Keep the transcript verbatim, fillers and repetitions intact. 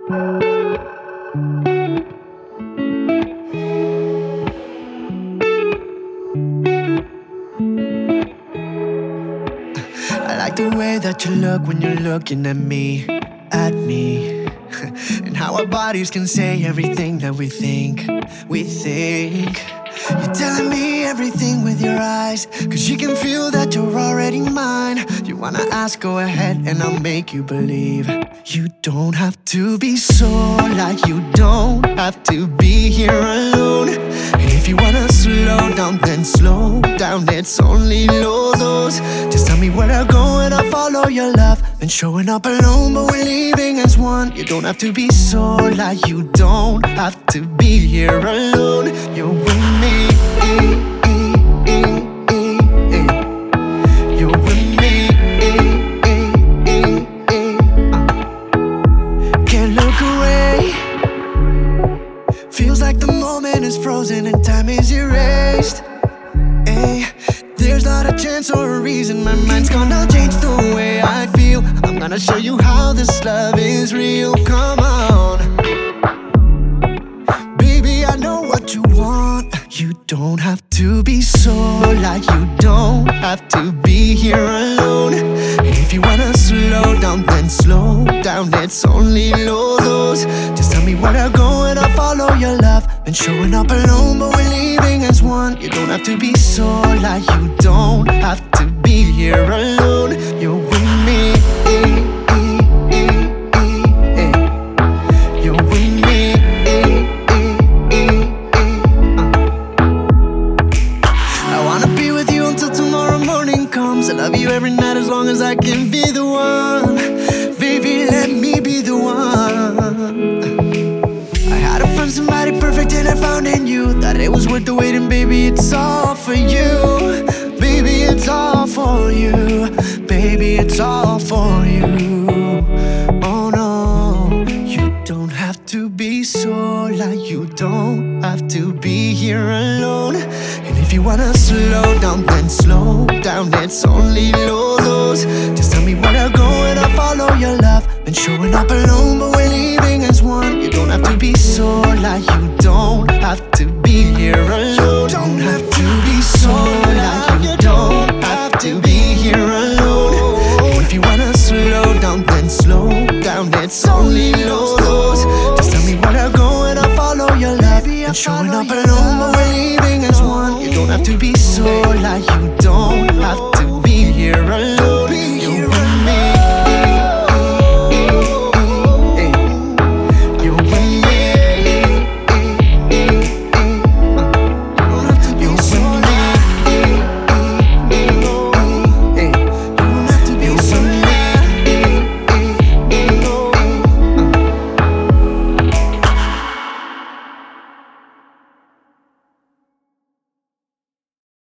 I like the way that you look when you're looking at me, at me. And how our bodies can say everything that we think, we think. You're telling me everything with your eyes, cause you can feel that you're already mine. You wanna ask, go ahead and I'll make you believe. You don't have to be so like you don't have to be here alone. And if you wanna slow down, then slow down, it's only low dose. Just tell me where to go and I'll follow your love. Been showing up alone, but we're leaving as one. You don't have to be so like you don't have to be here alone. You're with me, you're with me. Can't look away. Feels like the moment is frozen and time is erased. Ay, there's not a chance or a reason my mind's gonna change the way I feel. I'm gonna show you how this love is real. Come on, baby, I know what you want. You don't have to be so like you don't have to be here alone. And if you wanna slow down, then slow down, it's only low dose. Just tell me where to go and I'll follow your love. Been showing up alone, but we're leaving as one. You don't have to be so like you don't have to be here alone. You're with me, you're with me. I wanna be with you until tomorrow morning comes. I love you every night as long as I can be the one. Baby, let me be the one. I had to find somebody perfect and I found in you. Thought it was worth the wait and baby, it's all for you. Baby, it's all for you. Baby, it's all for you. Oh no, you don't have to be so like you don't have to be here alone. And if you wanna slow down, then slow down, it's only low dose. Just tell me where to go and I'll follow your love. Been showing up alone, but we're leaving as one. You don't have to be so like you don't have to be here alone. You don't have to be so like you don't have to be here alone. And if you wanna slow down, then slow down, it's only low dose. Just tell me where to go and I'll follow your love. Been showing up alone, but we're leaving as one. You don't have to be so like you don't have to be here alone.